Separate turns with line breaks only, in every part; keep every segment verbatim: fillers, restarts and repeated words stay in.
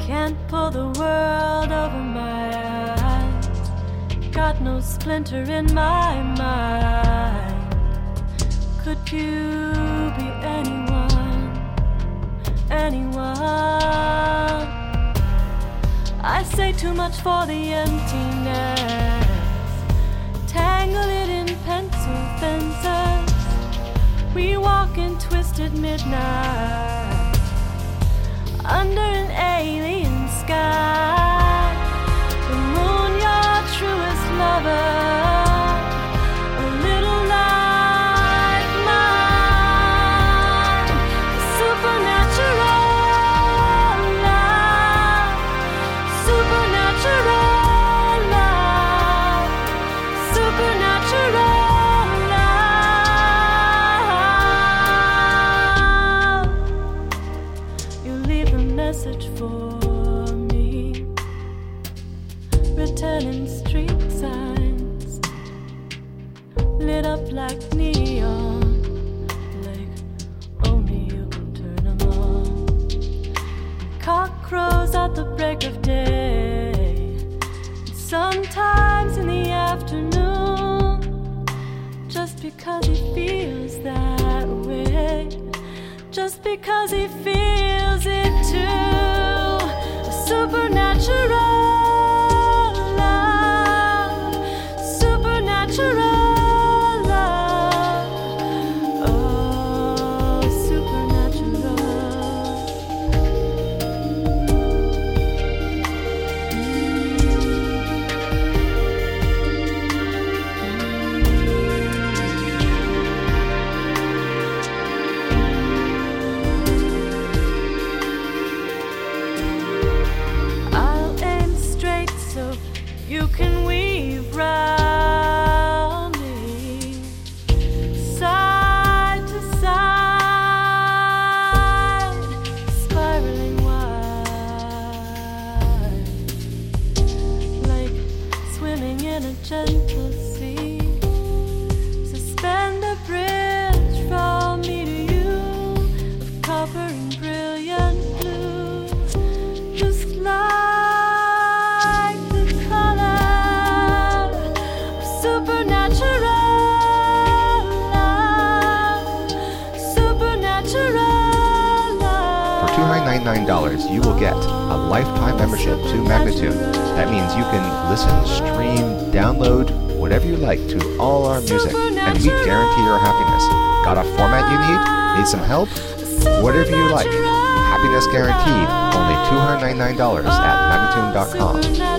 Can't pull the world over my eyes. Got no splinter in my mind. Could you be anyone, anyone? I say too much for the emptiness. Tangle it in pencil fences. We walk in twisted midnight under an alien sky. The moon, your truest lover. A little like mine. Supernatural love. Supernatural love. Supernatural message for me, written in street signs, lit up like neon, like only you can turn them on. Cock crows at the break of day, sometimes in the afternoon, just because he feels that way. Just because he feels it too. A supernatural love. Supernatural love. Oh, supernatural. You can weave round me, side to side, spiraling wide, like swimming in a gentle sea. Suspend a bridge from me to you, of copper and brilliant blue, just like
two hundred ninety-nine dollars, you will get a lifetime membership to Magnatune. That means you can listen, stream, download, whatever you like to all our music, and we guarantee your happiness. Got a format you need? Need some help? Whatever you like. Happiness guaranteed. Only two hundred ninety-nine dollars at magnatune dot com.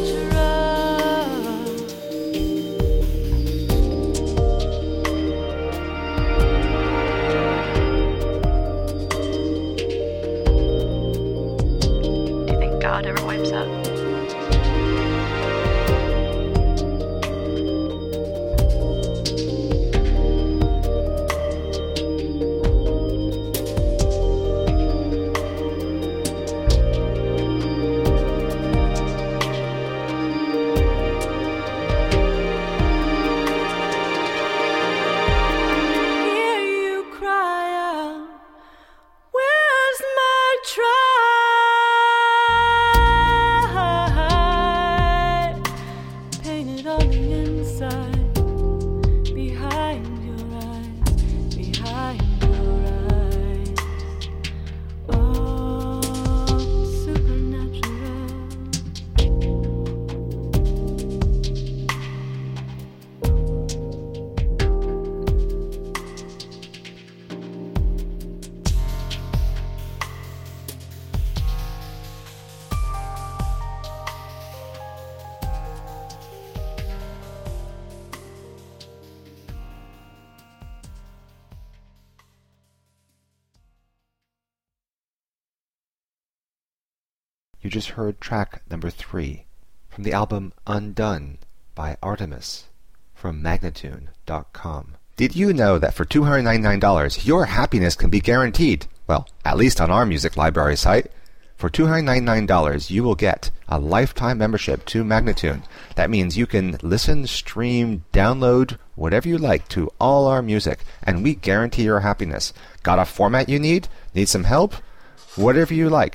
You just heard track number three from the album Undone by Artemis from magnatune dot com. Did you know that for two hundred ninety-nine dollars your happiness can be guaranteed? Well, at least on our music library site. For two hundred ninety-nine dollars you will get a lifetime membership to Magnatune. That means you can listen, stream, download, whatever you like to all our music, and we guarantee your happiness. Got a format you need? Need some help? Whatever you like.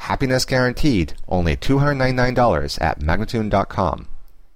Happiness guaranteed, only two hundred ninety-nine dollars at Magnatune dot com.